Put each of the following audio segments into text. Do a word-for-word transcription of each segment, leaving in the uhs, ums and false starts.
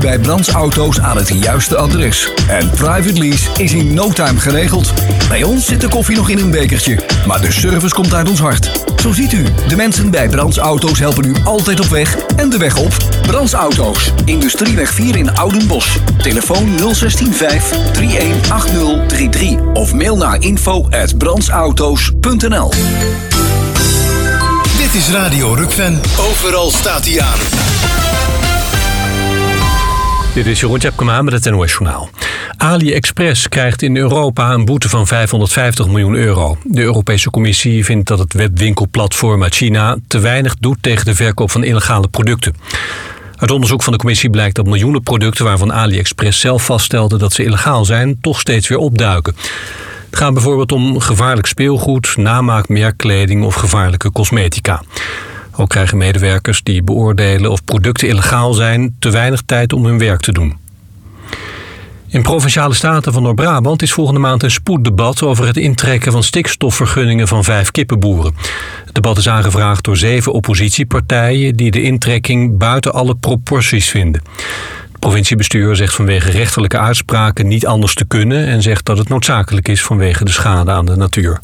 bij Brands Auto's aan het juiste adres. En private lease is in no time geregeld. Bij ons zit de koffie nog in een bekertje, maar de service komt uit ons hart. Zo ziet u, de mensen bij Brands Auto's helpen u altijd op weg en de weg op. Brands Auto's, Industrieweg vier in Oudenbosch. Telefoon nul zes vijf drie een acht nul drie drie of mail naar info at brandsauto's punt n l. Dit is Radio Rukven. Overal staat hij aan. Dit is Jeroen Tjepkema met het N O S-journaal. AliExpress krijgt in Europa een boete van vijfhonderdvijftig miljoen euro. De Europese Commissie vindt dat het webwinkelplatform uit China te weinig doet tegen de verkoop van illegale producten. Uit onderzoek van de Commissie blijkt dat miljoenen producten waarvan AliExpress zelf vaststelde dat ze illegaal zijn, toch steeds weer opduiken. Het gaat bijvoorbeeld om gevaarlijk speelgoed, namaakmerkkleding of gevaarlijke cosmetica. Ook krijgen medewerkers die beoordelen of producten illegaal zijn te weinig tijd om hun werk te doen. In Provinciale Staten van Noord-Brabant is volgende maand een spoeddebat over het intrekken van stikstofvergunningen van vijf kippenboeren. Het debat is aangevraagd door zeven oppositiepartijen die de intrekking buiten alle proporties vinden. Het provinciebestuur zegt vanwege rechterlijke uitspraken niet anders te kunnen en zegt dat het noodzakelijk is vanwege de schade aan de natuur.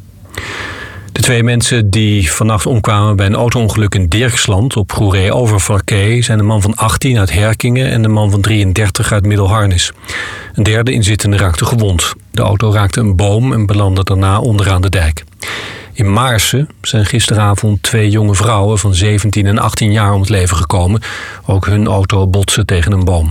De twee mensen die vannacht omkwamen bij een auto-ongeluk in Dirksland op Goeree-Overflakkee zijn de man van achttien uit Herkingen en de man van drieëndertig uit Middelharnis. Een derde inzittende raakte gewond. De auto raakte een boom en belandde daarna onderaan de dijk. In Maarsen zijn gisteravond twee jonge vrouwen van zeventien en achttien jaar om het leven gekomen. Ook hun auto botste tegen een boom.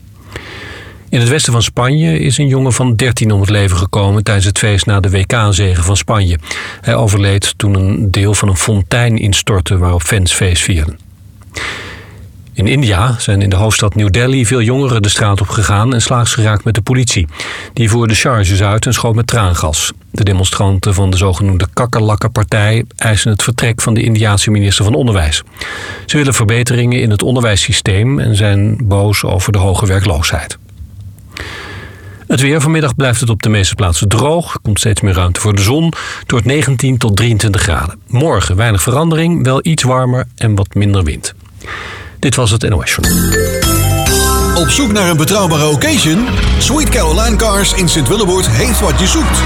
In het westen van Spanje is een jongen van dertien om het leven gekomen tijdens het feest na de W K-zege van Spanje. Hij overleed toen een deel van een fontein instortte waarop fans feest vierden. In India zijn in de hoofdstad New Delhi veel jongeren de straat op gegaan en slaags geraakt met de politie. Die voerde charges uit en schoot met traangas. De demonstranten van de zogenoemde Kakkerlakkenpartij eisen het vertrek van de Indiase minister van Onderwijs. Ze willen verbeteringen in het onderwijssysteem en zijn boos over de hoge werkloosheid. Het weer. Vanmiddag blijft het op de meeste plaatsen droog. Er komt steeds meer ruimte voor de zon. Het wordt negentien tot drieëntwintig graden. Morgen weinig verandering, wel iets warmer en wat minder wind. Dit was het N O S-journaal. Op zoek naar een betrouwbare occasion? Sweet Caroline Cars in Sint-Willeboord heeft wat je zoekt.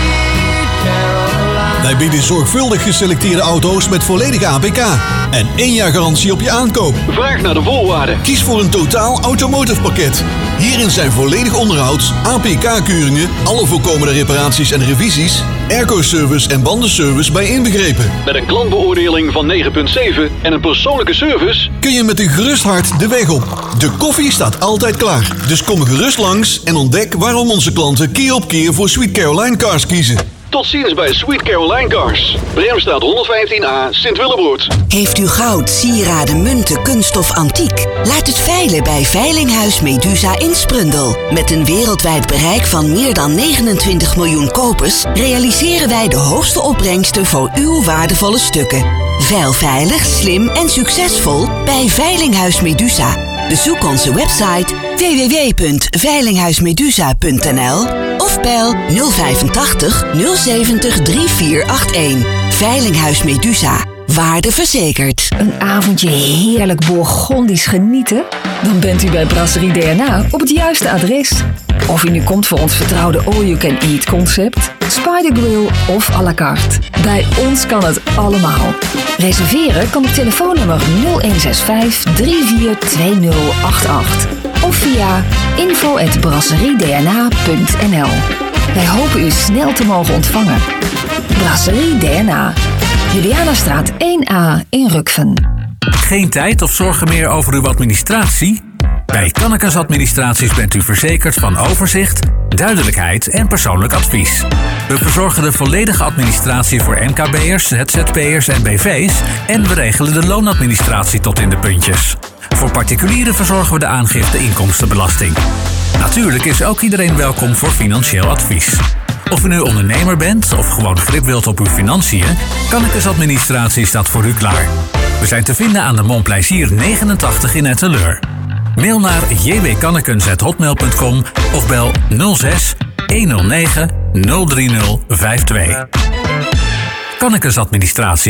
Wij bieden zorgvuldig geselecteerde auto's met volledige A P K en één jaar garantie op je aankoop. Vraag naar de voorwaarden. Kies voor een totaal automotive pakket. Hierin zijn volledig onderhouds, A P K-keuringen, alle voorkomende reparaties en revisies, airco-service en bandenservice bij inbegrepen. Met een klantbeoordeling van negen komma zeven en een persoonlijke service kun je met een gerust hart de weg op. De koffie staat altijd klaar. Dus kom gerust langs en ontdek waarom onze klanten keer op keer voor Sweet Caroline Cars kiezen. Tot ziens bij Sweet Caroline Cars. Bremstraat honderdvijftien A, Sint-Willeboord. Heeft u goud, sieraden, munten, kunst of antiek? Laat het veilen bij Veilinghuis Medusa in Sprundel. Met een wereldwijd bereik van meer dan negenentwintig miljoen kopers realiseren wij de hoogste opbrengsten voor uw waardevolle stukken. Veil veilig, slim en succesvol bij Veilinghuis Medusa. Bezoek onze website w w w punt veilinghuismedusa punt n l of bel nul vijfentachtig nul zeventig drie vier acht een. Veilinghuis Medusa. Waarde verzekerd. Een avondje heerlijk Bourgondisch genieten? Dan bent u bij Brasserie D N A op het juiste adres. Of u nu komt voor ons vertrouwde all-you-can-eat concept, Spider Grill of à la carte. Bij ons kan het allemaal. Reserveren kan op telefoonnummer nul een zes vijf drie vier twee nul acht acht of via info at brasseriedna punt n l. Wij hopen u snel te mogen ontvangen. Brasserie D N A. Julianastraat één A in Rukven. Geen tijd of zorgen meer over uw administratie? Bij Kannekes Administraties bent u verzekerd van overzicht, duidelijkheid en persoonlijk advies. We verzorgen de volledige administratie voor M K B'ers, Z Z P'ers en B V's en we regelen de loonadministratie tot in de puntjes. Voor particulieren verzorgen we de aangifte inkomstenbelasting. Natuurlijk is ook iedereen welkom voor financieel advies. Of u nu ondernemer bent of gewoon grip wilt op uw financiën, Kannekes Administratie staat voor u klaar. We zijn te vinden aan de Montplaisir negenentachtig in Etteleur. Mail naar j w kannekens at hotmail punt com of bel nul zes honderd negen nul drie nul vijf twee. Kannekes Administraties.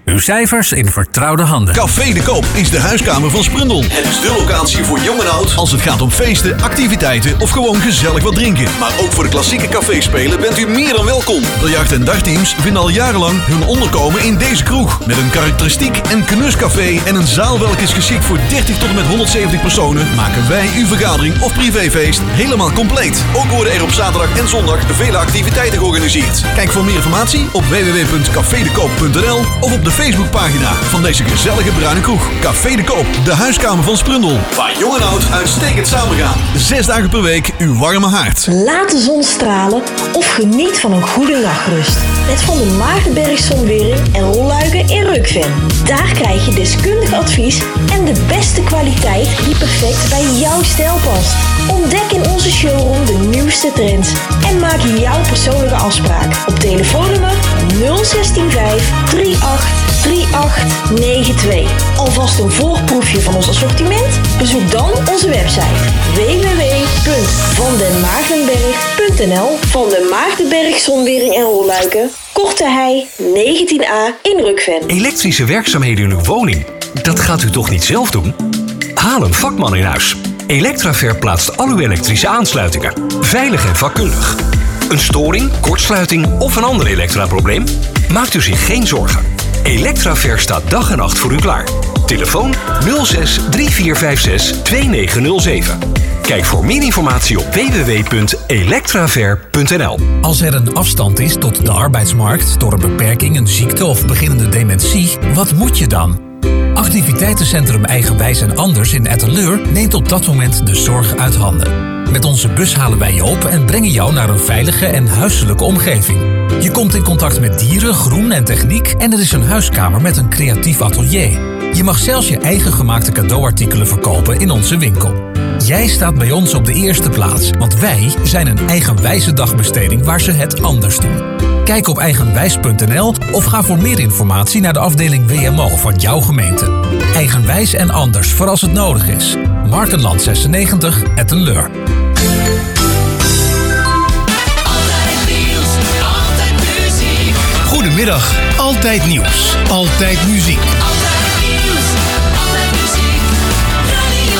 Uw cijfers in vertrouwde handen. Café de Koop is de huiskamer van Sprundel. Het is de locatie voor jong en oud als het gaat om feesten, activiteiten of gewoon gezellig wat drinken. Maar ook voor de klassieke caféspelen bent u meer dan welkom. Biljart- en dartteams vinden al jarenlang hun onderkomen in deze kroeg. Met een karakteristiek en knuscafé en een zaal welke is geschikt voor dertig tot en met honderdzeventig personen, maken wij uw vergadering of privéfeest helemaal compleet. Ook worden er op zaterdag en zondag vele activiteiten georganiseerd. Kijk voor meer informatie op w w w punt café de koop punt n l of op de Facebookpagina van deze gezellige bruine kroeg. Café de Koop, de huiskamer van Sprundel. Waar jong en oud uitstekend samengaan. Zes dagen per week uw warme haard. Laat de zon stralen of geniet van een goede nachtrust. Met Van der Maagdenberg Zonwering en Rolluiken in Rukven. Daar krijg je deskundig advies en de beste kwaliteit die perfect bij jouw stijl past. Ontdek in onze showroom de nieuwste trends en maak jouw persoonlijke afspraak op telefoonnummer nul een zes vijf drie acht drie acht negen twee. Alvast een voorproefje van ons assortiment? Bezoek dan onze website w w w punt van den maagdenberg punt n l. Van den Maagdenberg Zonwering en Rolluiken, Korte Hei negentien a in Rukven. Elektrische werkzaamheden in uw woning, dat gaat u toch niet zelf doen? Haal een vakman in huis. Electraver plaatst al uw elektrische aansluitingen. Veilig en vakkundig. Een storing, kortsluiting of een ander elektraprobleem? Maakt u zich geen zorgen. Electraver staat dag en nacht voor u klaar. Telefoon nul zes drie vier vijf zes twee negen nul zeven. Kijk voor meer informatie op w w w punt electraver punt n l. Als er een afstand is tot de arbeidsmarkt door een beperking, een ziekte of beginnende dementie, wat moet je dan? Activiteitencentrum Eigenwijs en Anders in Etteleur neemt op dat moment de zorg uit handen. Met onze bus halen wij je op en brengen jou naar een veilige en huiselijke omgeving. Je komt in contact met dieren, groen en techniek en er is een huiskamer met een creatief atelier. Je mag zelfs je eigen gemaakte cadeauartikelen verkopen in onze winkel. Jij staat bij ons op de eerste plaats, want wij zijn een eigenwijze dagbesteding waar ze het anders doen. Kijk op eigenwijs punt n l of ga voor meer informatie naar de afdeling W M O van jouw gemeente. Eigenwijs en Anders voor als het nodig is. Markenland zesennegentig, Etteleur. Goedemiddag, altijd nieuws, altijd muziek. Altijd nieuws, altijd muziek, Radio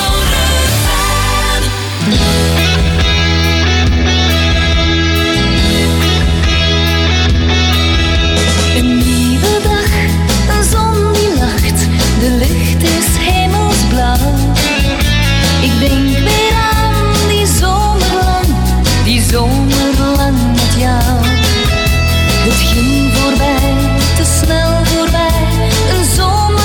Rukven. Een nieuwe dag, een zon die lacht, de lucht is hemelsblauw. Ik denk weer aan die zomerlang, die zomerlang met jou. Het ging voorbij, te snel voorbij, een zomer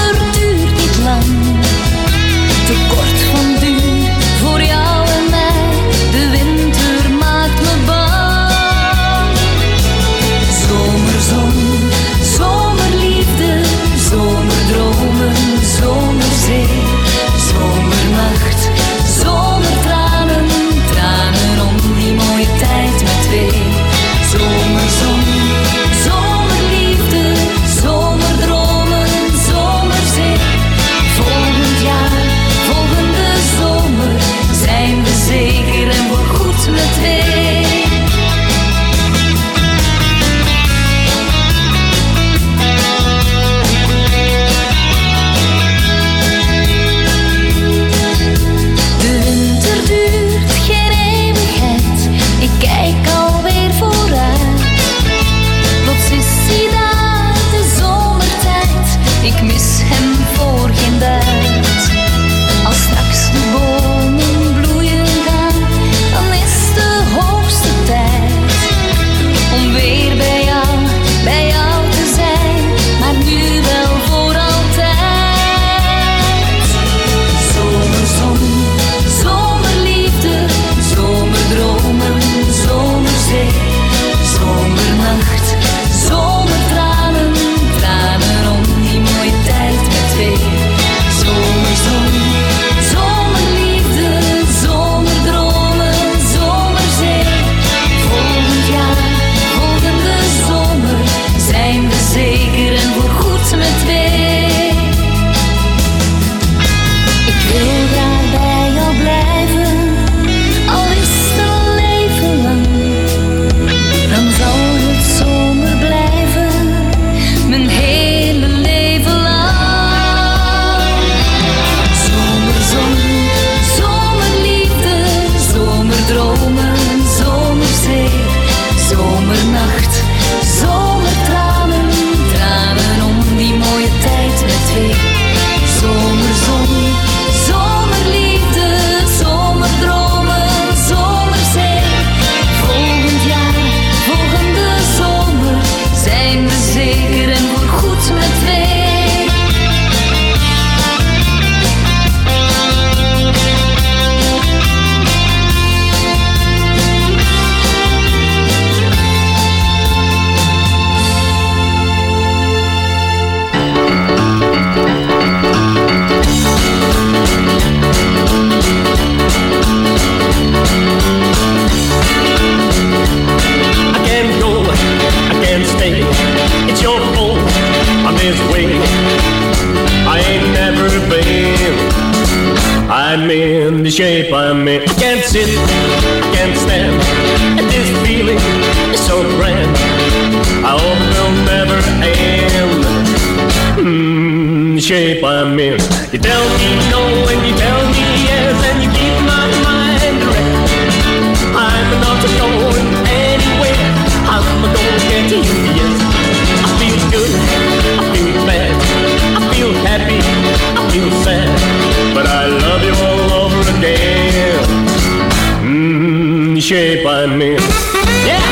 can't sit, I can't stand. This feeling is so grand. I hope it'll never end. Mm, shape I'm in. You tell me no and you tell me yes, and you keep my mind direct. I'm not going anywhere. I'm gonna get to you, yes. I feel good, I feel bad, I feel happy, I feel sad, but I love you all over again. Mmm, shape I'm in. Yeah!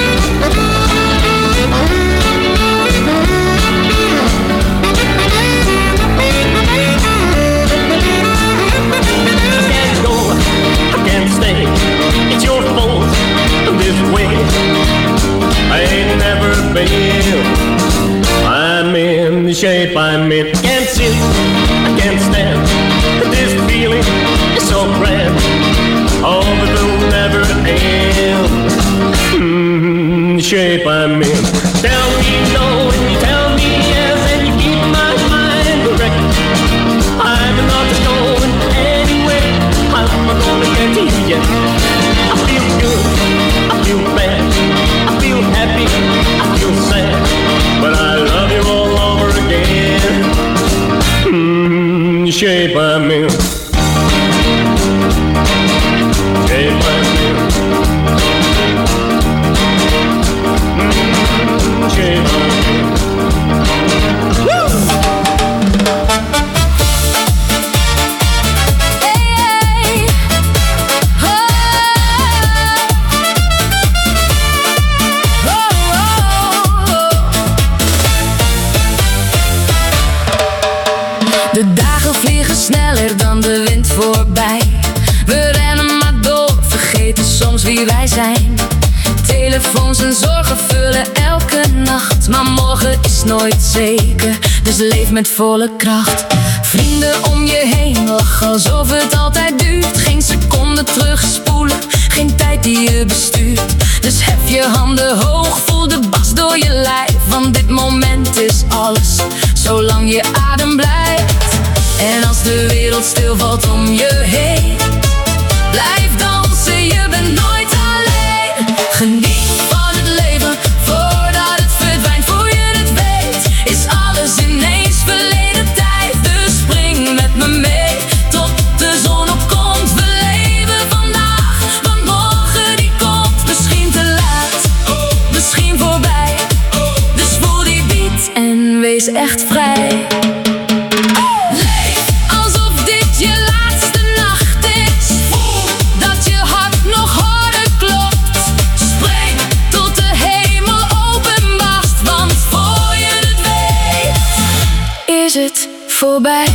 I can't go, I can't stay. It's your fault, this way. I ain't never been. I'm in the shape I'm in. Can't sit, I can't stand. This feeling is so grand. Oh, but it'll never end. Mm, the shape I'm in. Tell me no and you tell me yes, and you keep my mind correct. I'm not going anywhere. I'm gonna get to you yet. I feel good, I feel bad, I feel happy, I feel sad, but I love you all over again. Mmm, shape I'm in. Shape I'm in. Mmm, shape I'm in. Woo! De dagen vliegen sneller dan de wind voorbij. We rennen maar door, vergeten soms wie wij zijn. Telefoons en zorgen vullen elke nacht, maar morgen is nooit zeker, dus leef met volle kracht. Vrienden om je heen lachen alsof het altijd duurt. Geen seconde terugspoelen, geen tijd die je bestuurt. Dus hef je handen hoog, voel de bas door je lijf. Want dit moment is alles, zolang je adem blijft. En als de wereld stilvalt om je heen, blijf dansen, je bent nooit alleen. Geniet van het leven, voordat het verdwijnt. Voor je het weet, is alles ineens verleden tijd. Dus spring met me mee, tot de zon opkomt. We leven vandaag, want morgen die komt. Misschien te laat, misschien voorbij. Dus voel die beat en wees echt vrij. Voorbij.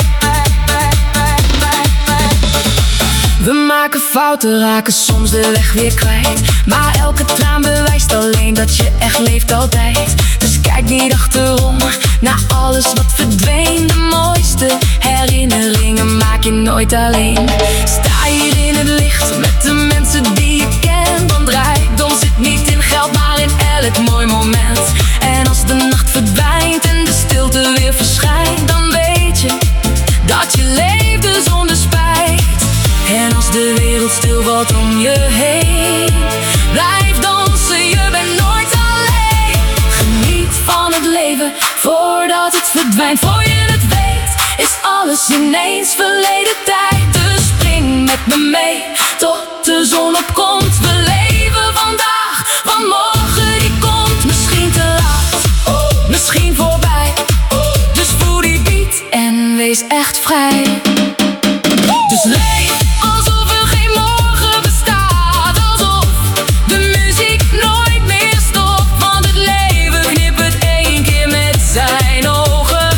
We maken fouten, raken soms de weg weer kwijt. Maar elke traan bewijst alleen dat je echt leeft altijd. Dus kijk niet achterom, naar alles wat verdween. De mooiste herinneringen maak je nooit alleen. Sta hier in het licht met de mensen die je kent. Want rijkdom zit niet in geld, maar in elk mooi moment. En als de nacht verdwijnt en de stilte weer verschijnt, dan weet je dat je leefde zonder spijt. En als de wereld stilvalt om je heen, blijf dansen, je bent nooit alleen. Geniet van het leven, voordat het verdwijnt. Voor je het weet, is alles ineens verleden tijd. Dus spring met me mee, tot de zon opkomt. We leven vandaag, want morgen die komt. Misschien te laat, misschien voorbij. Dus voel die beat en wees echt vrij. Dus leef alsof er geen morgen bestaat. Alsof de muziek nooit meer stopt. Want het leven knippert één keer met zijn ogen.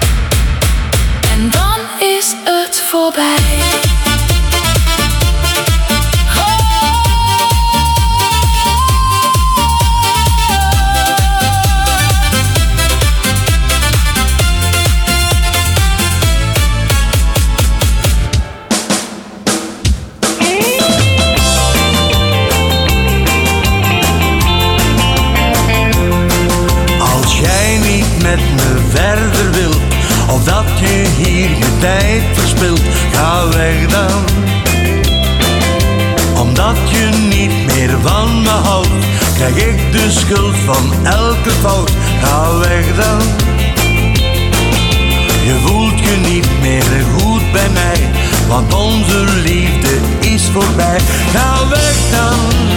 En dan is het voorbij. krijg ik de schuld van elke fout. Ga weg dan. Je voelt je niet meer goed bij mij, want onze liefde is voorbij. Ga weg dan.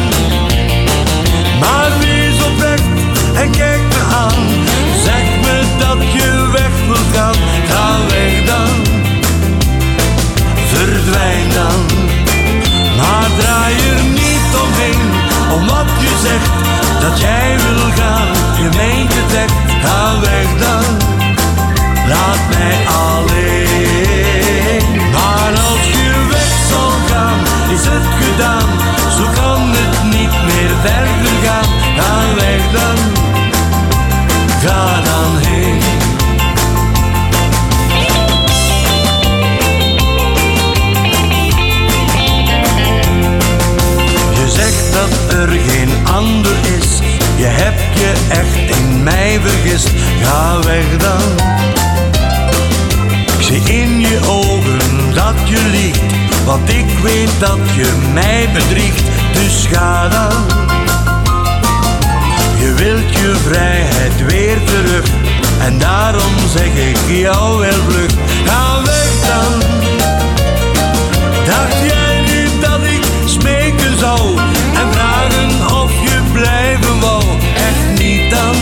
Maar wees oprecht en kijk me aan. Zeg me dat je weg wilt gaan. Ga weg dan. Verdwijn dan. Maar draai er niet omheen, om wat je zegt, dat jij wil gaan. Je meent het echt, ga weg dan. Laat mij alleen. Maar als je weg zal gaan, is het gedaan. Zo kan het niet meer verder gaan. Ga weg dan. Ga dan heen. Je zegt dat er geen ander is. Je hebt je echt in mij vergist. Ga weg dan. Ik zie in je ogen dat je liegt, want ik weet dat je mij bedriegt. Dus ga dan. Je wilt je vrijheid weer terug, en daarom zeg ik jou wel vlug. Ga weg dan. Dacht jij nu dat ik smeken zou en vragen of je blijven wou? Echt niet dan.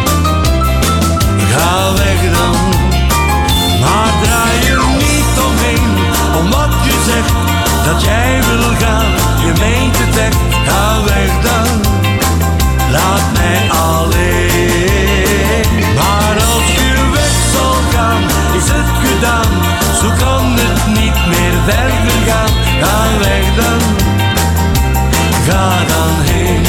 Ga weg dan. Maar draai er niet omheen, om wat je zegt, dat jij wil gaan. Je meent het echt, ga weg dan. Laat mij alleen. Maar als je weg zal gaan, is het gedaan. Zo kan het niet meer verder gaan. Ga weg dan. Ga dan heen.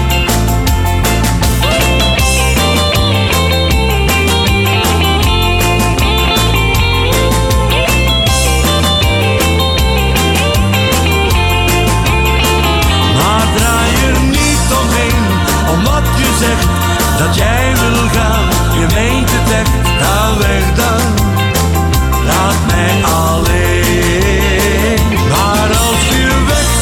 Zegt dat jij wil gaan, je meent het echt, ga weg dan. Laat mij alleen. Maar als je weg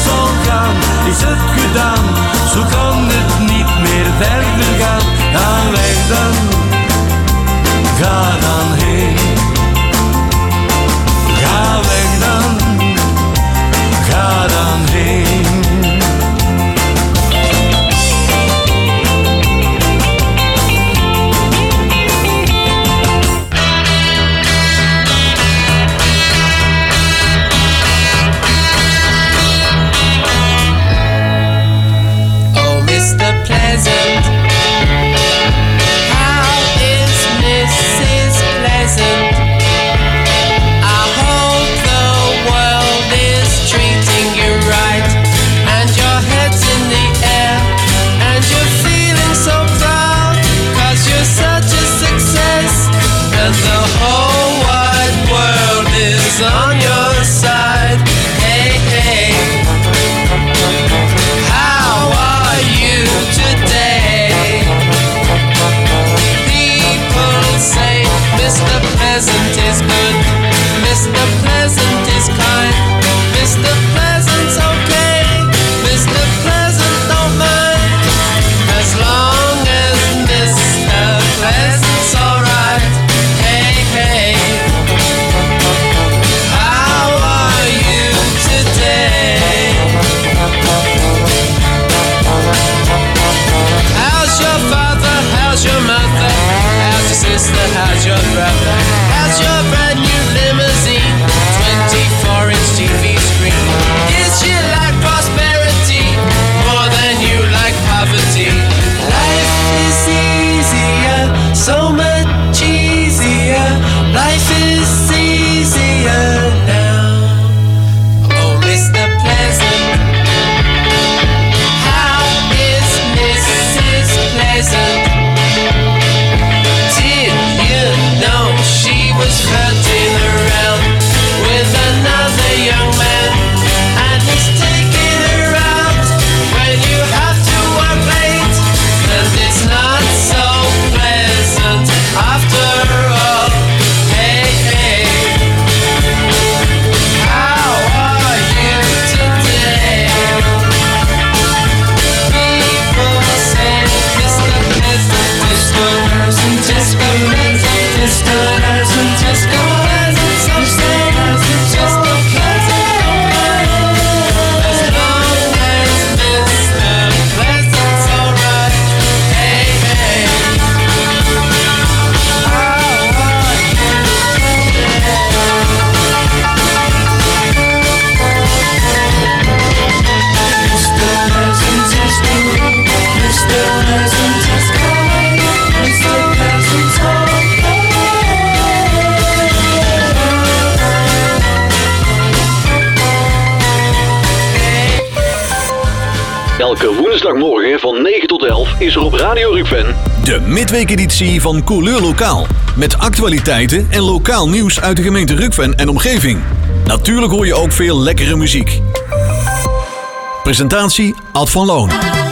Elke woensdagmorgen van negen tot elf is er op Radio Rukven de midweekeditie van Couleur Lokaal. Met actualiteiten en lokaal nieuws uit de gemeente Rukven en omgeving. Natuurlijk hoor je ook veel lekkere muziek. Presentatie Ad van Loon.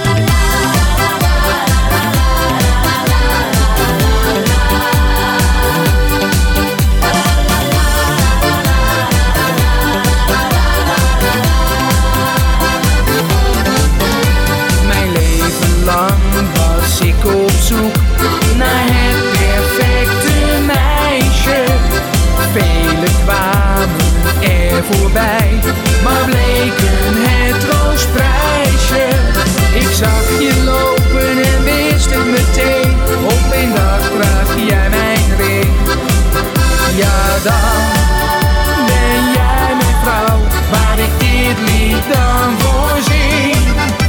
Mijn leven lang was ik op zoek naar het perfecte meisje. Velen kwamen er voorbij, maar bleken het troostprijsje. Ik zag je lopen en wist het meteen, op een dag draag jij mijn ring. Ja, dan ben jij mijn vrouw, waar ik dit lied dan voor zing.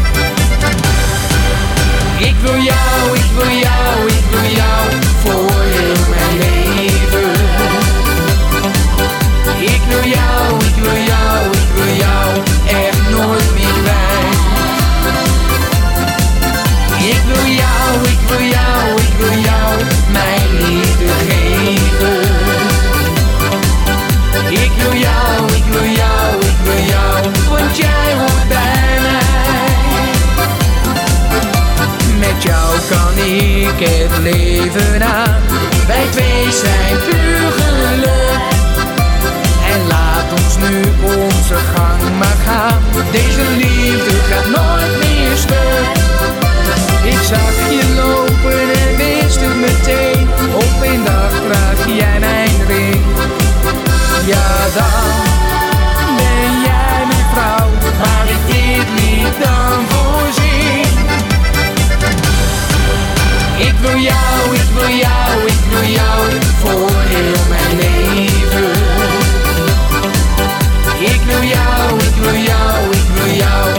Ik wil jou, ik wil jou, ik wil jou voor heel mijn leven. Ik wil jou, ik wil jou, ik wil jou echt nooit meer kwijt. Ik wil jou, ik wil jou, ik wil jou mijn liefde geven. Ik wil jou, ik wil jou, ik wil jou, want jij hoort bij mij. Met jou kan ik het leven aan, wij twee zijn puur geluk. En laat ons nu onze gang maar gaan, deze liefde gaat nooit meer stuk. Ik zag je lopen en wist het meteen, op een dag draag jij mijn ring. Ja, dan ben jij mijn vrouw, waar ik dit lied dan voor zing. Ik wil jou, ik wil jou, ik wil jou voor heel mijn leven. Ik wil jou, ik wil jou, ik wil jou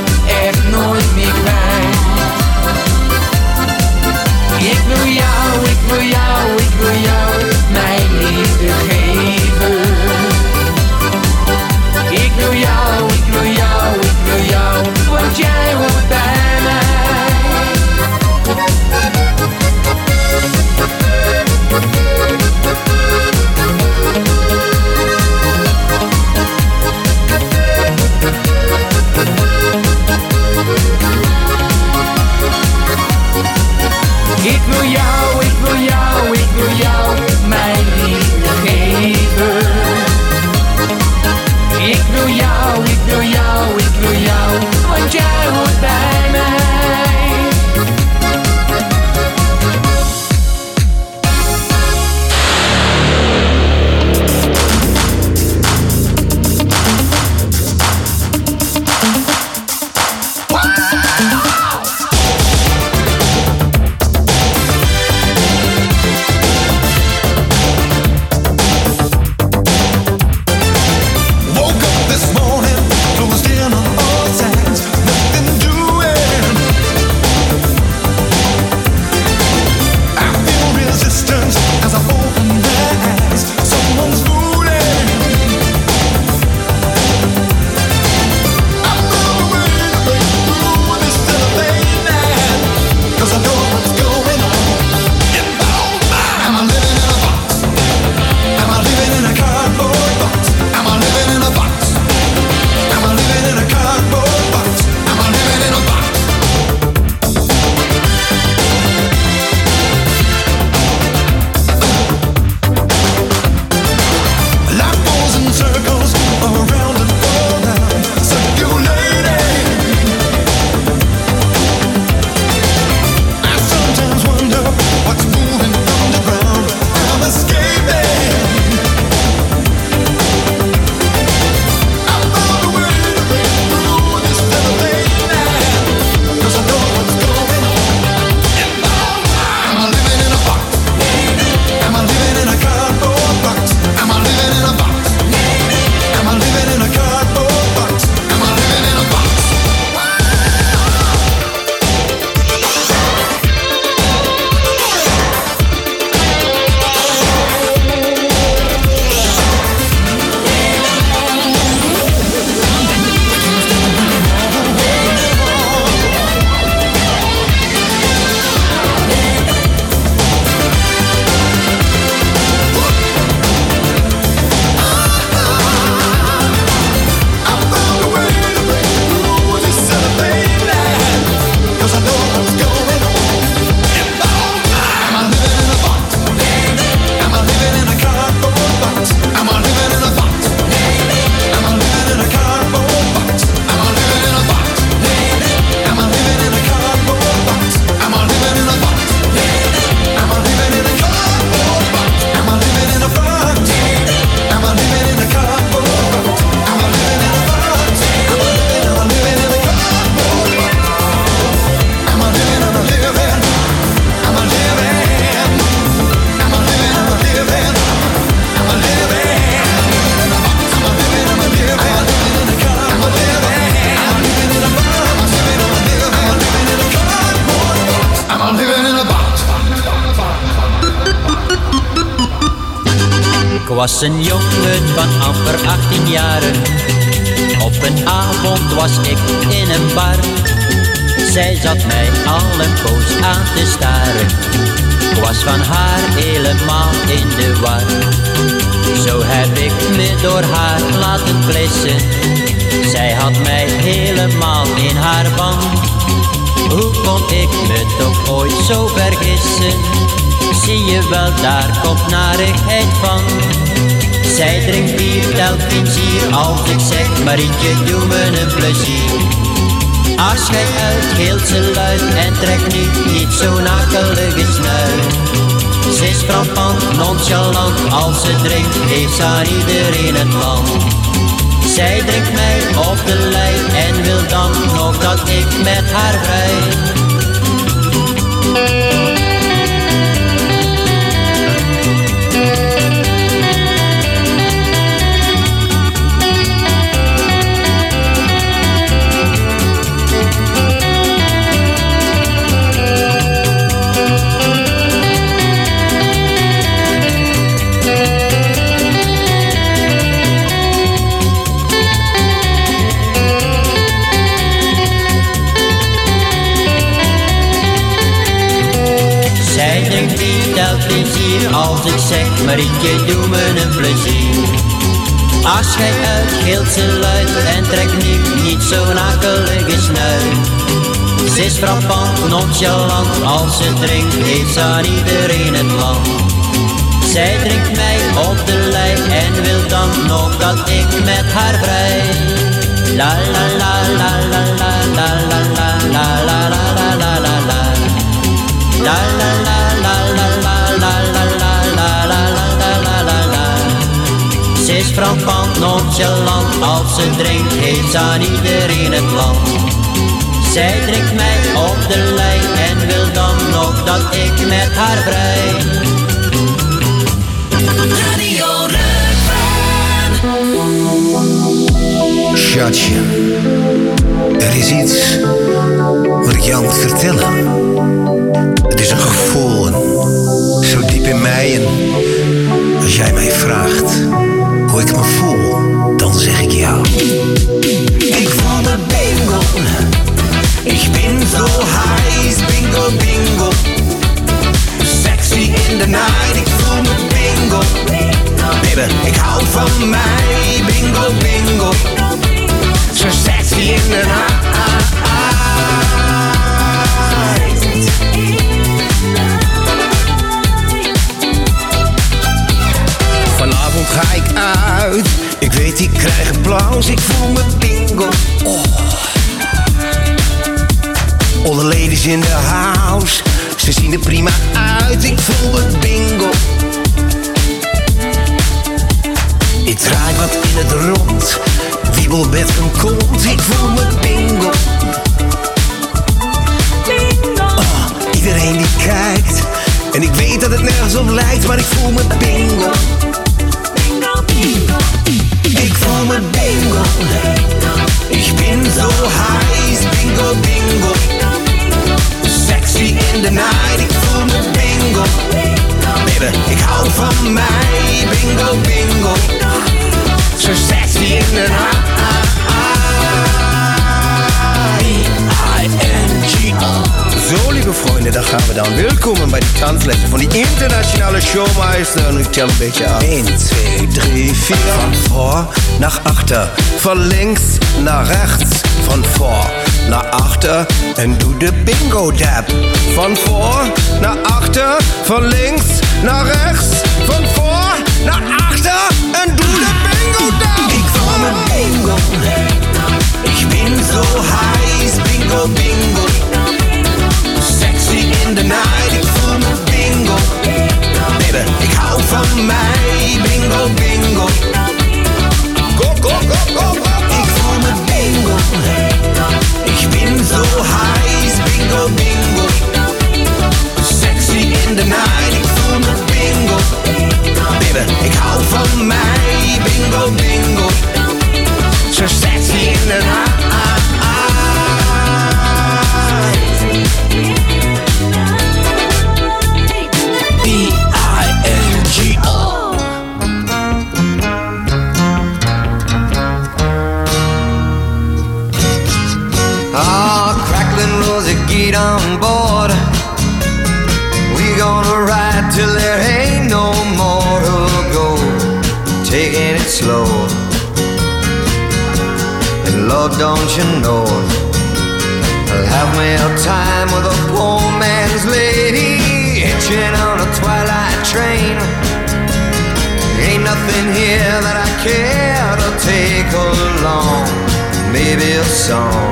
was een jongen van amper achttien jaren. Op een avond was ik in een bar. Zij zat mij al een poos aan te staren. Ik was van haar helemaal in de war. Zo heb ik me door haar laten flissen. Zij had mij helemaal in haar ban. Hoe kon ik me toch ooit zo vergissen? Zie je wel, daar komt narigheid van. Zij drinkt bier, telt hier als ik zeg, Marietje, doe me een plezier. Als gij uitgeelt ze luid en trek niet, niet zo'n akelige snuit. Ze is frappant, nonchalant, als ze drinkt, heeft ze aan iedereen het land. Zij drinkt mij op de lei en wil dan nog dat ik met haar vrij. Als ik zeg, Marietje, doe me een plezier. Als gij uitgeelt ze luid en trek niet, niet zo'n akelige snuit. Ze is frappant, nonchalant, als ze drinkt, heeft ze aan iedereen het land. Zij drinkt mij op de lei en wil dan nog dat ik met haar vrij. La la la la la la la la la la la la la la la. La la la la la la la la la la la la la. Ze is frappant, nonchalant, als ze drinkt, heeft ze aan iedereen het land. Zij drinkt mij op de lei en wil dan nog dat ik met haar vrij. Radio Schatje, er is iets wat ik jou moet vertellen. Het is een gevoel, zo diep in mij. En als jij mij vraagt hoe ik me voel, dan zeg ik jou. Ik voel me bingo. Ik ben zo heiß, bingo, bingo. Sexy in de night, ik voel me bingo. Baby, ik hou van mij, bingo, bingo. Zo sexy in de night. Vanavond ga ik uit, ik weet ik krijg applaus, ik voel me bingo. Oh. All the ladies in the house, ze zien er prima uit, ik voel me bingo. Ik draai wat in het rond, wiebel met mijn kont, ik voel me bingo. Oh, iedereen die kijkt, en ik weet dat het nergens op lijkt, maar ik voel me bingo. Ik voel me bingo. Ik ben zo heiß, bingo, bingo. Sexy in the night, ik voel me bingo. Baby, ik hou van mij, bingo, bingo. Zo sexy in the night. I N G O. Zo, lieve vrienden, daar gaan we dan. Welkom bij die tanzlessen van die internationale showmeister. En ik tel een beetje af. één, twee, drie, vier. Van voor naar achter. Van links naar rechts. Van voor naar achter. En doe de bingo dab. Van voor naar achter. Van links naar rechts. Van voor naar achter. En doe de bingo dab. Ik voel me bingo. Ik ben zo heiß, bingo, bingo. Sexy in the night, ik voel me bingo. Baby, ik hou van mij, bingo, bingo. Go, go, go, go, go. Ik voel me bingo. Ik ben zo heiß, bingo, bingo. Sexy in the night, ik voel me bingo. Baby, ik hou van mij, bingo, bingo. So sexy in the night. B I N G O. Oh, crackling rosy, get on board. We gonna ride till there ain't no more to go. Taking it slow. And Lord, don't you know, I'll have me a time with a poor man's lady, hitching on a twilight train. Ain't nothing here that I care to take along. Maybe a song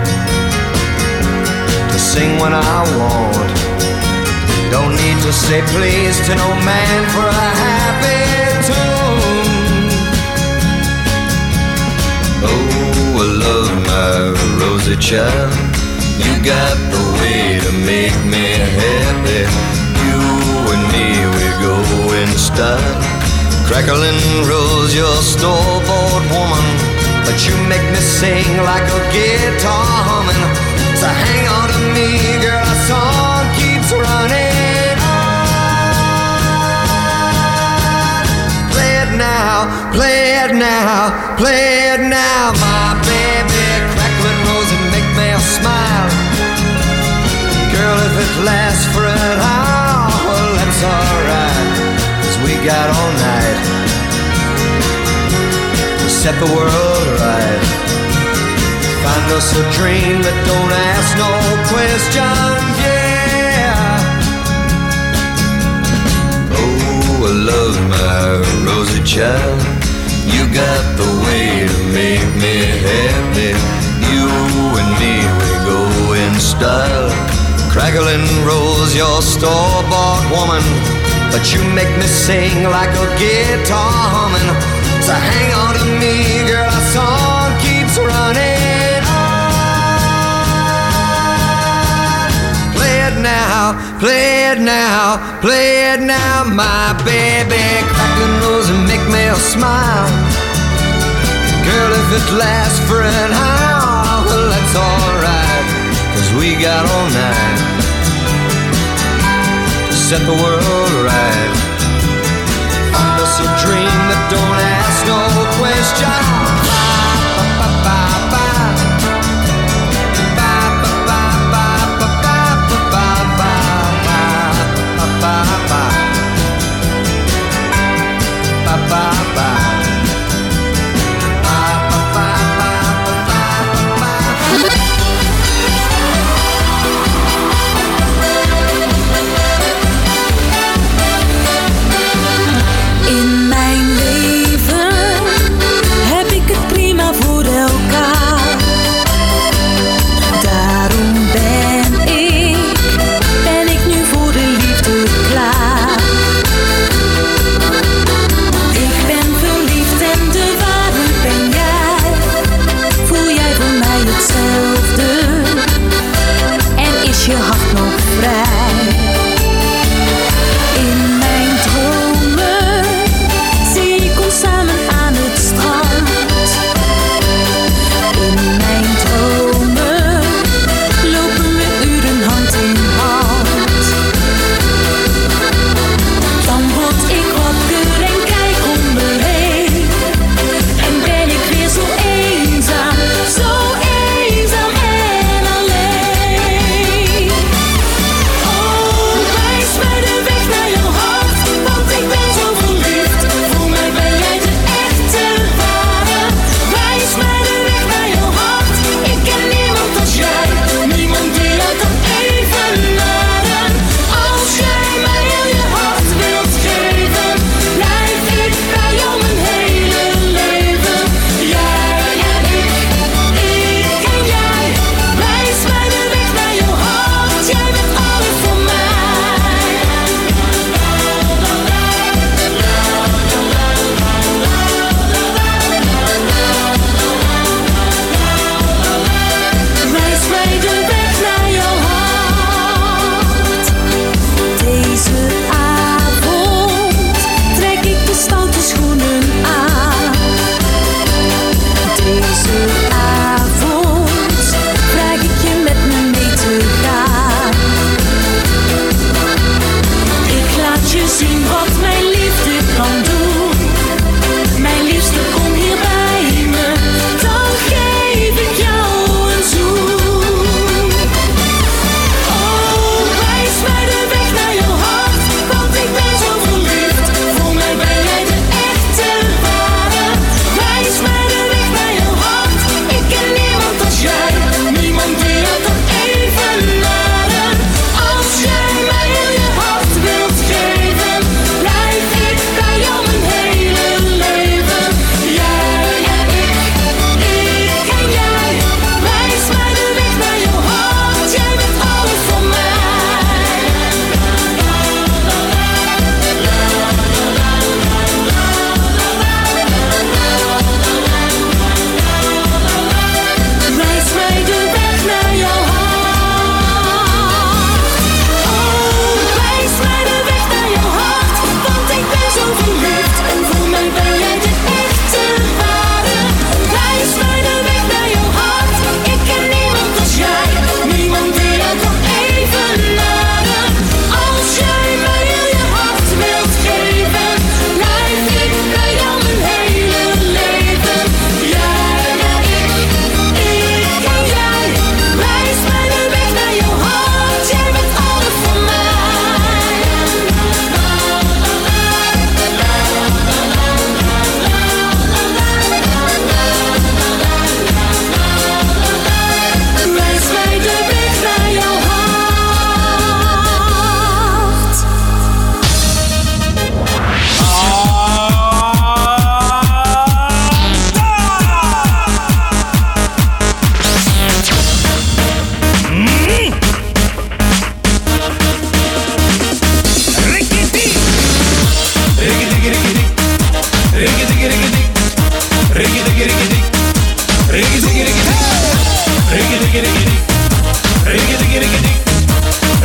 to sing when I want. Don't need to say please to no man for a happy tune. Oh, I love my rosy child. You got the way to make me happy. You and me, we go in style. Crackling rose, you're a store-bought woman, but you make me sing like a guitar humming. So hang on to me, girl, our song keeps running on. Play it now, play it now, play it now, my baby. Crackling rose and make me smile. Girl, if it lasts for an hour, well, that's alright, 'cause we got all night to set the world right. Find us a dream that don't ask no questions, yeah. Oh, I love my rosy child. You got the way to make me happy. You and me, we go in style. Crackling rose, you're a store-bought woman, but you make me sing like a guitar humming. So hang on to me, girl, our song keeps running on. Play it now, play it now, play it now, my baby. Crackling rose and make me smile. Girl, if it lasts for an hour, well, that's alright, 'cause we got all night to set the world right. Find us a dream that don't ask no question. In mijn leven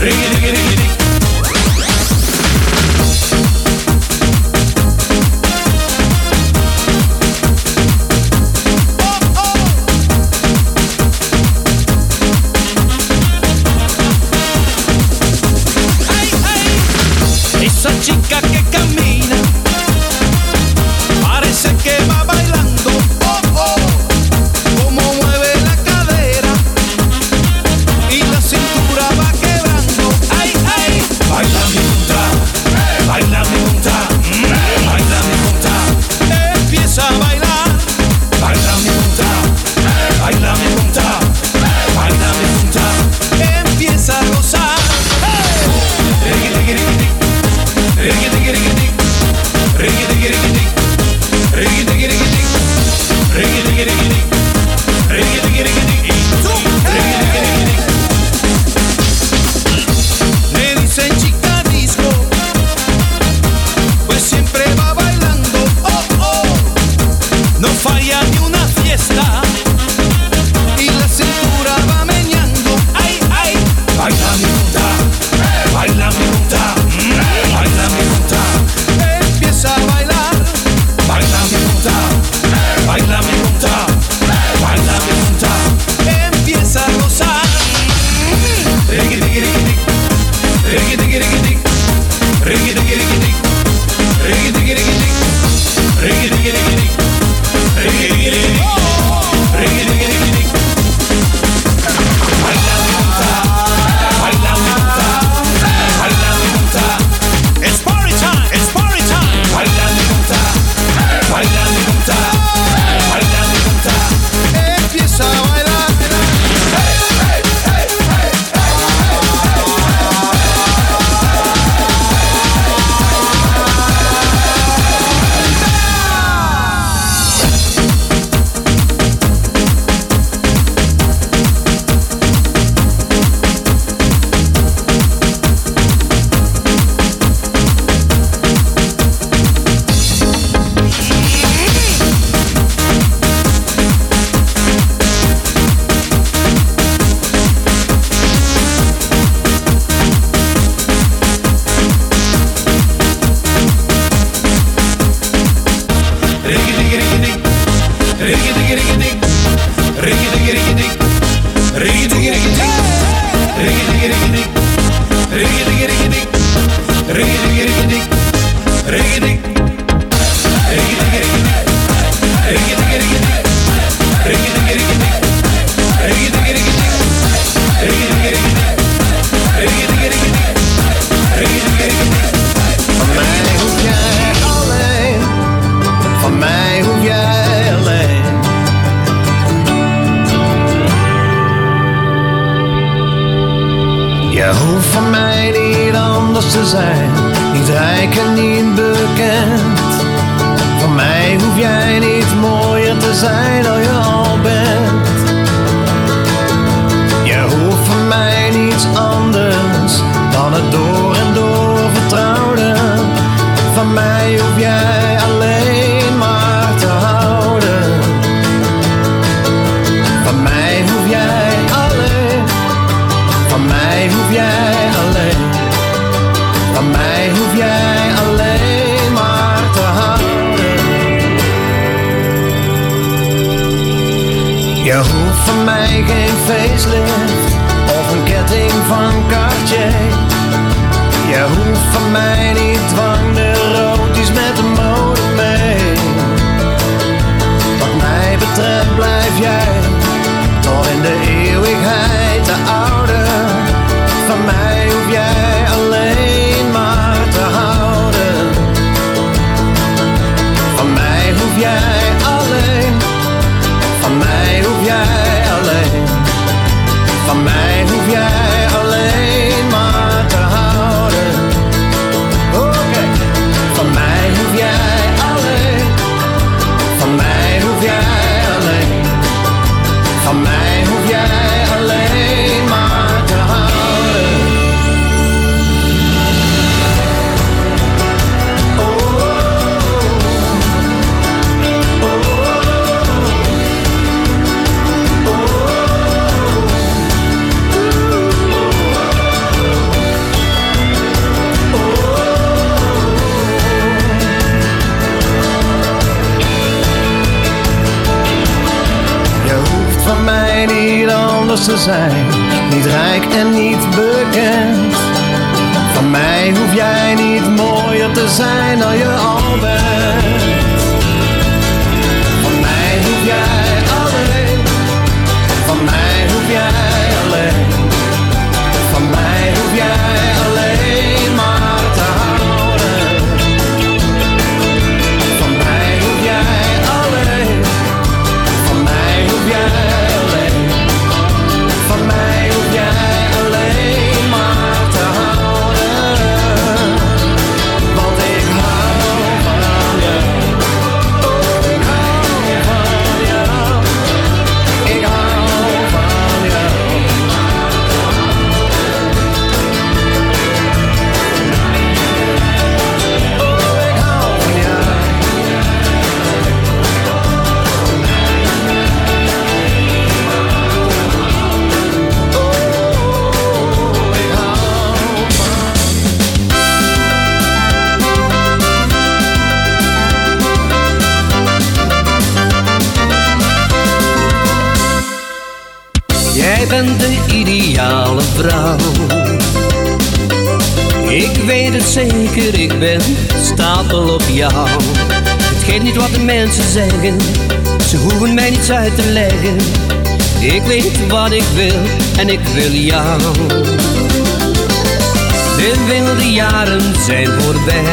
Riggy, diggy, diggy, dig. Esa chica que camina parece que va bailando, oh, oh, como mueve la cadera y la cintura va quebrando, ay, ay. Baila mi punta, baila mi punta, baila mi punta. Empieza a bailar, baila mi punta, baila mi punta, baila mi punta. Empieza a gozar, hey. Riggy, diggy, diggy, dig. Riggy, diggy, diggy, dig. Riggy, diggy, diggy, dig. Riggy, diggy, diggy, dig. Riggy, diggy, diggy, dig. Riggy, diggy, diggy, dig. Riggy, diggy, diggy, dig. Le dicen chica disco, pues siempre va bailando, oh, oh. No falla ni una fiesta y la cintura va meneando, ay, ay. Baila mi punta, baila mi punta, baila mi punta. Empieza a bailar, baila mi punta, baila mi punta, baila mi punta. Empieza a gozar. Riggy, diggy, diggy, dig. Riggy, diggy, diggy, dig. Riggy, diggy, diggy, dig. Riggy, diggy, diggy, dig. Riggy, diggy, diggy, dig. Riggy, diggy, diggy, dig. Riggy, diggy, diggy, dig. Baila mi punta, baila mi punta, baila mi punta. It's party time, it's party time. Baila mi punta, baila mi punta, baila mi punta. Empieza a bailar. Riggy, diggy, diggy, dig. Riggy, diggy, diggy, dig. Riggy, diggy, diggy, dig. Riggy, diggy, diggy, dig. Riggy, diggy, diggy, dig. Riggy, diggy, diggy, dig. Riggy, diggy, diggy, dig. Riggy, dig. Riggy, diggy, diggy, dig. Riggy, diggy, diggy, dig. Riggy, diggy, diggy, dig. Riggy, diggy, diggy, dig. Riggy, diggy, diggy, dig. Riggy, diggy, diggy, dig. Riggy, diggy, diggy, dig. Van mij hoef jij alleen, van mij hoef jij alleen. Je hoeft van mij niet anders te zijn, niet rijk en niet bekend. Van mij hoef jij niet mooier te zijn dan je al bent. Je hoeft van mij niets anders dan het door en door vertrouwde. Van mij hoef jij alleen maar te houden. Van mij hoef jij alleen. Van mij hoef jij alleen. Van mij hoef jij alleen maar te houden. Je hoeft van mij geen facelift of een ketting van Cartier. Je hoeft van mij niet dwangneurotisch met de mode mee. Wat mij betreft blijf jij tot in de eeuwigheid de oude. Van mij hoef jij alleen maar te houden. Van mij hoef jij alleen. Van mij hoef jij alleen. Van mij hoef jij alleen maar te houden. Oké. Okay. alles te zijn, niet rijk en niet bekend. Van mij hoef jij niet mooier te zijn dan je al bent. Van mij hoef jij alleen, van mij hoef jij alleen, van mij hoef jij alleen maar te houden. Van mij hoef jij alleen, van mij hoef jij alleen, van mij hoef jij alleen maar te houden. Want ik hou van jou, oh ik hou van jou, ik hou van jou. Jij bent de ideale vrouw. Ik weet het zeker, ik ben stapel op jou. Het geeft niet wat de mensen zeggen, ze hoeven mij niets uit te leggen. Ik weet wat ik wil en ik wil jou. De wilde jaren zijn voorbij.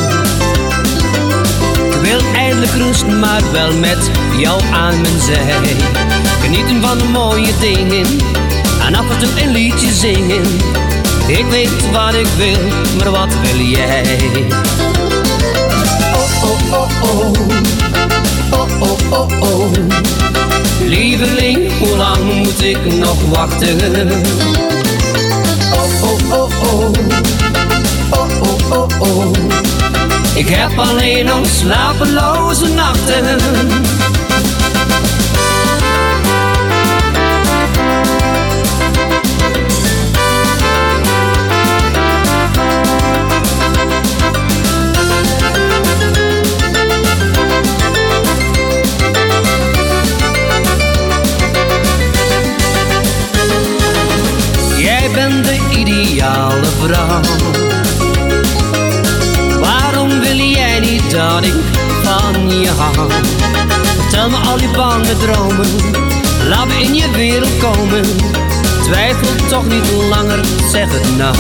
Ik wil eindelijk rusten, maar wel met jou aan mijn zij. Genieten van de mooie dingen en af en toe een liedje zingen. Ik weet wat ik wil, maar wat wil jij? Oh, oh, oh, oh. Oh, oh, oh, oh. Lieveling, hoe lang moet ik nog wachten? Oh, oh, oh, oh. Oh, oh, oh, oh. Ik heb alleen nog slapeloze nachten. Jij bent de ideale vrouw. Waarom wil jij niet dat ik van je hou? Vertel me al je bange dromen, laat me in je wereld komen. Twijfel toch niet langer, zeg het nou.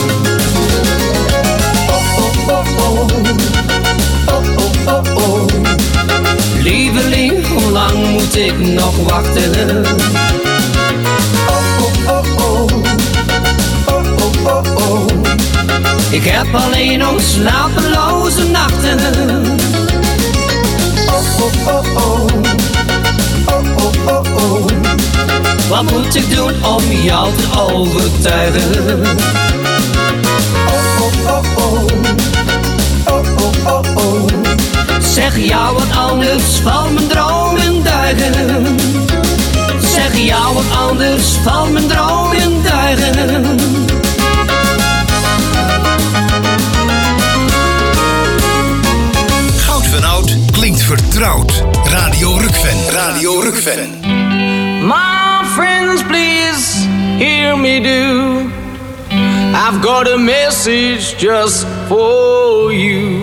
Oh, oh, oh, oh. Oh, oh, oh, oh. Lieveling, hoe lang moet ik nog wachten? Oh, oh, oh, oh. Oh, oh, oh, oh. Ik heb alleen nog slapeloze nachten. Oh, oh, oh, oh. Oh, oh, oh, oh. Wat moet ik doen om jou te overtuigen? Oh, oh, oh, oh. Oh, oh, oh, oh. Zeg jou wat anders van mijn dromen duigen. Zeg jou wat anders van mijn dromen duigen. Goud van Oud klinkt vertrouwd. Radio Rukven. Radio Rukven. My friends, please hear me do. I've got a message just for you.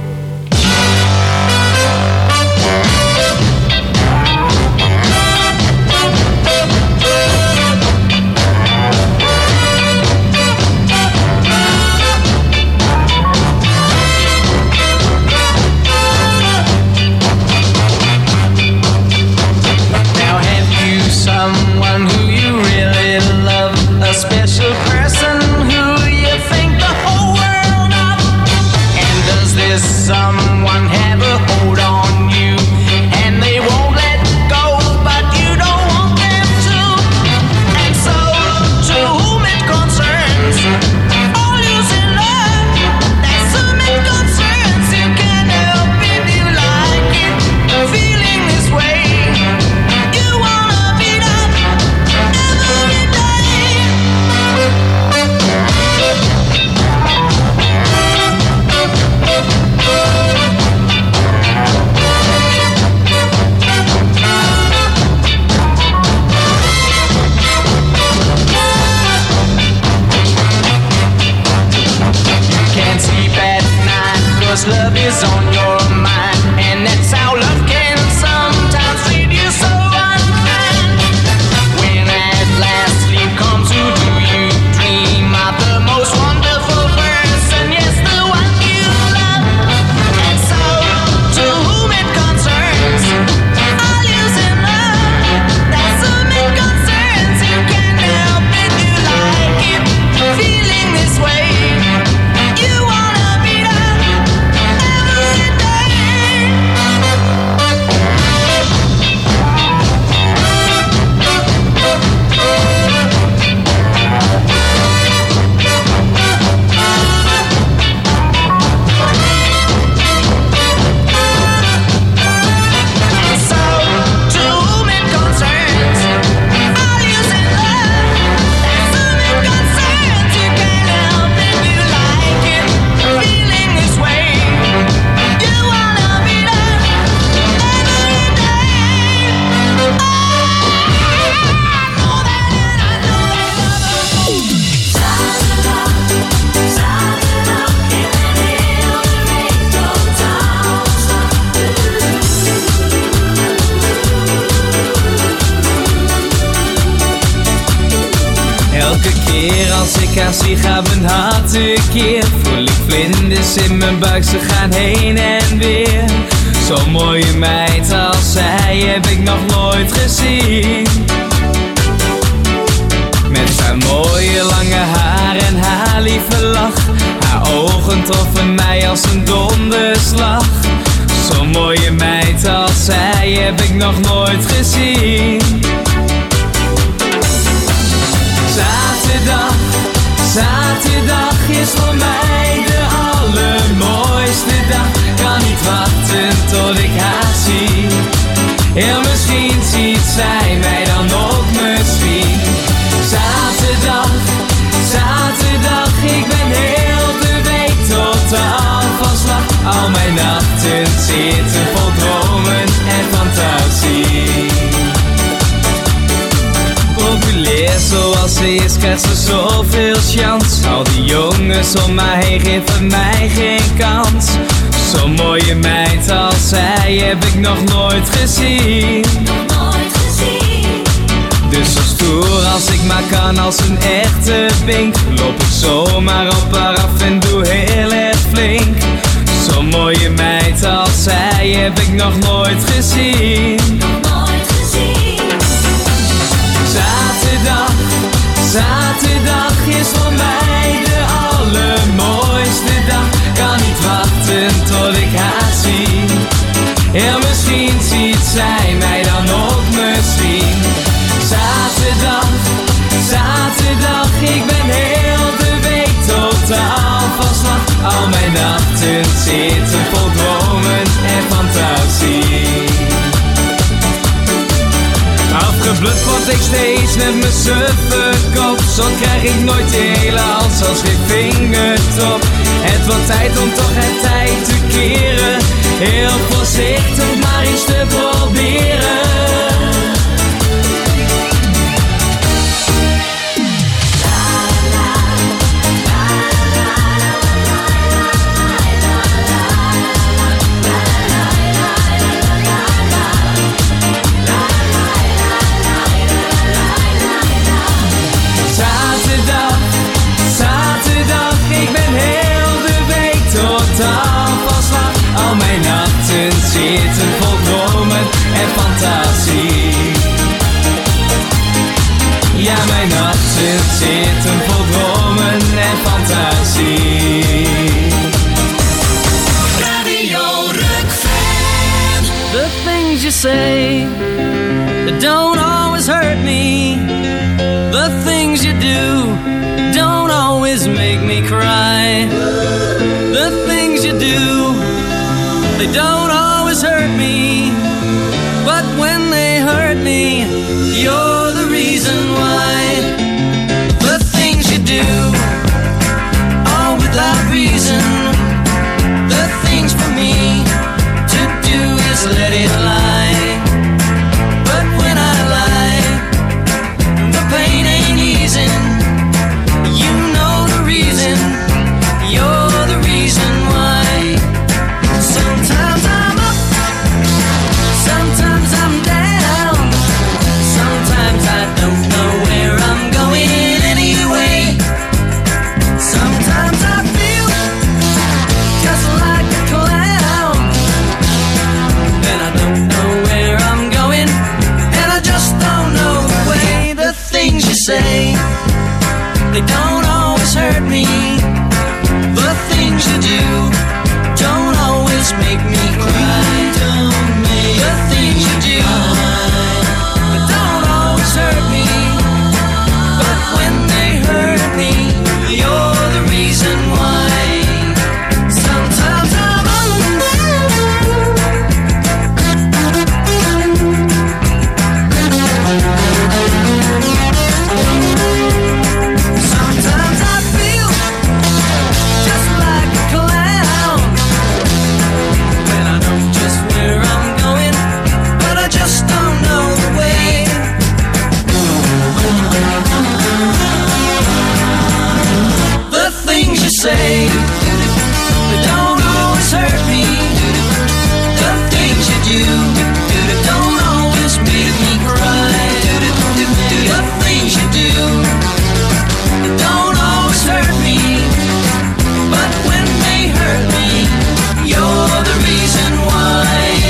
Someone who you really love, a special person who you think the whole world of. And does this Sometimes love is on your mind, and that's how love can sometimes treat you so unkind. When at last sleep comes, who do you dream of? The most wonderful person, yes, the one you love. And so, to whom it concerns, all you's in love. That's whom it concerns. You can't help it, you like it, feeling this way. You wanna be done every day. And so, to whom it concerns, all you's in love. That's whom it concerns. You can't help it, you like it, feeling this way. You wanna be done every day. Elke keer als ik haar zie gaat mijn hart tekeer. Voel ik vlinders in mijn buik, ze gaan heen en weer. Zo'n mooie meid als zij heb ik nog nooit gezien. Met haar mooie lange haar en haar lieve lach. Haar ogen troffen mij als een donderslag. Zo'n mooie meid als zij heb ik nog nooit gezien. Zaterdag, zaterdag is voor mij de allermooiste dag. Kan niet wachten tot ik haar zie. Heel misschien ziet zij mij dan ook misschien. Zaterdag, zaterdag, ik ben heel de week totaal van slag. Al mijn nachten zitten vol dromen en fantasie. Populair zoals ze is, krijgt ze zoveel chance. Al die jongens om mij heen geven van mij geen kans. Zo'n mooie meid als zij heb ik nog nooit gezien. Nog nooit gezien. Dus zo stoer als ik maar kan, als een echte pink, loop ik zomaar op haar af en doe heel erg flink. Zo'n mooie meid als zij heb ik nog nooit gezien. Nog nooit gezien. Zaterdag, zaterdag is voor mij de allermooiste dag. Kan niet wachten tot ik haar zie. Heel misschien ziet zij mij dan ook misschien. Zaterdag, zaterdag, ik ben heel de week totaal van slag. Al mijn nachten zitten vol dromen en fantasie. Afgebluft word ik steeds met mijn suffe kop. Zo krijg ik nooit de hele hals als geen vingertop. Het wordt tijd om toch het tijd te keren. Heel voorzichtig maar eens te proberen. Zaterdag, zaterdag, ik ben heel de week totaal van slag. Al mijn nachten zitten vol dromen en fantasie. Ja, mijn nachten zitten vol dromen en fantasie. Radio Rock-fan. The things you say that don't always hurt me. The things you do don't always make me cry. The things you do, they don't always hurt me. But when they hurt me, you're the reason why. The things you do, all without reason. The things for me to do is let it lie. But when I lie, the pain ain't easing. You know the reason, you're the reason why. they don't always hurt me. The things you do don't always make me cry. Don't make the things you do they don't always hurt me. But when they hurt me, you're the reason why. Sometimes I'm sometimes I feel just like a clown when I know just where I'm going, but I just don't know the way. The things you say, they don't always hurt me. The things you do, don't always make me cry. The things you do, don't always hurt me. But when they hurt me, you're the reason why.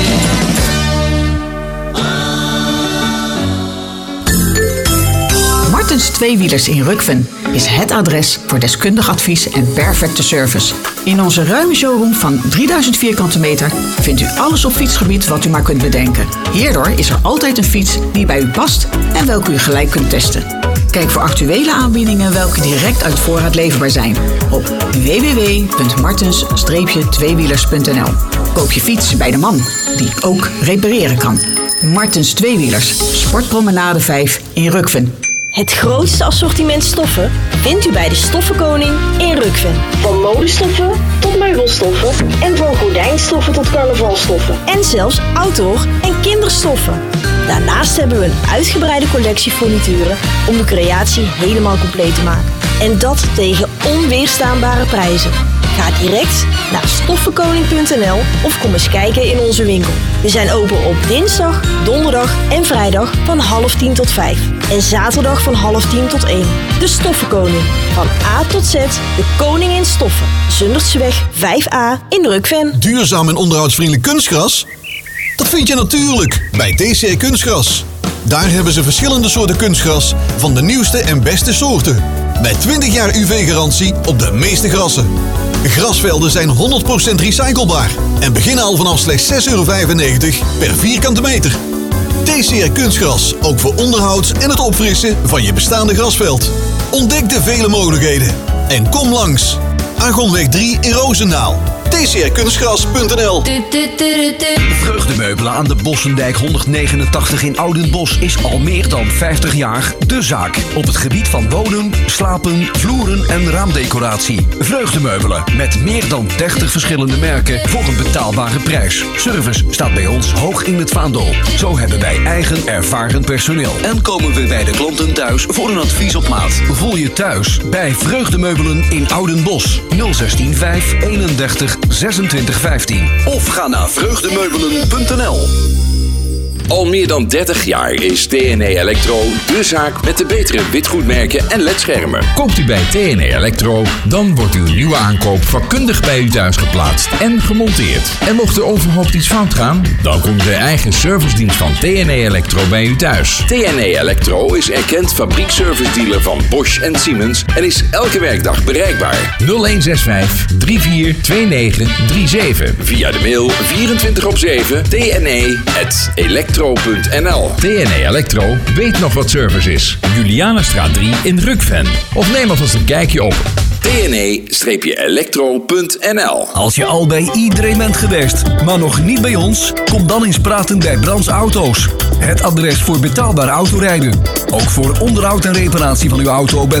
Martens Tweewielers in Rukven is het adres voor deskundig advies en perfecte service. In onze ruime showroom van drieduizend vierkante meter vindt u alles op fietsgebied wat u maar kunt bedenken. Hierdoor is er altijd een fiets die bij u past en welke u gelijk kunt testen. Kijk voor actuele aanbiedingen welke direct uit voorraad leverbaar zijn op w w w punt martens tweewielers punt n l. Koop je fiets bij de man die ook repareren kan. Martens Tweewielers, Sportpromenade vijf in Rukven. Het grootste assortiment stoffen vindt u bij de Stoffenkoning in Rukven. Van modestoffen tot meubelstoffen en van gordijnstoffen tot carnavalstoffen. En zelfs outdoor- en kinderstoffen. Daarnaast hebben we een uitgebreide collectie furnituren om de creatie helemaal compleet te maken. En dat tegen onweerstaanbare prijzen. Ga direct naar stoffenkoning punt n l of kom eens kijken in onze winkel. We zijn open op dinsdag, donderdag en vrijdag van half tien tot vijf. En zaterdag van half tien tot één. De Stoffenkoning. Van A tot Z, de koning in stoffen. Zundertseweg vijf a in Rukven. Duurzaam en onderhoudsvriendelijk kunstgras? Dat vind je natuurlijk bij T C R Kunstgras. Daar hebben ze verschillende soorten kunstgras van de nieuwste en beste soorten. Met twintig jaar U V-garantie op de meeste grassen. Grasvelden zijn honderd procent recyclebaar en beginnen al vanaf slechts zes euro vijfennegentig per vierkante meter. T C R Kunstgras, ook voor onderhoud en het opfrissen van je bestaande grasveld. Ontdek de vele mogelijkheden en kom langs. Argonweg drie in Roosendaal. t c r kunstgras punt n l. Vreugdemeubelen aan de Bossendijk honderdnegenentachtig in Oudenbosch is al meer dan vijftig jaar de zaak. Op het gebied van wonen, slapen, vloeren en raamdecoratie. Vreugdemeubelen met meer dan dertig verschillende merken voor een betaalbare prijs. Service staat bij ons hoog in het vaandel. Zo hebben wij eigen ervaren personeel. En komen we bij de klanten thuis voor een advies op maat. Voel je thuis bij Vreugdemeubelen in Oudenbosch. nul zestien vijf eenendertig zesentwintig vijftien. Of ga naar vreugdemeubelen punt n l. Al meer dan dertig jaar is T N E Electro de zaak met de betere witgoedmerken en ledschermen. Koopt u bij T N E Electro, dan wordt uw nieuwe aankoop vakkundig bij u thuis geplaatst en gemonteerd. En mocht er onverhoopt iets fout gaan, dan komt de eigen servicedienst van T N E Electro bij u thuis. T N E Electro is erkend fabriekservice dealer van Bosch en Siemens en is elke werkdag bereikbaar. nul een zes vijf drie vier twee negen drie zeven. Via de mail vierentwintig op zeven t n e punt electro punt n l. T N E Electro weet nog wat service is. Julianastraat drie in Rukven. Of neem alvast een kijkje op t n e electro punt n l. Als je al bij iedereen bent geweest, maar nog niet bij ons, kom dan eens praten bij Brands Auto's. Het adres voor betaalbaar autorijden. Ook voor onderhoud en reparatie van uw auto bent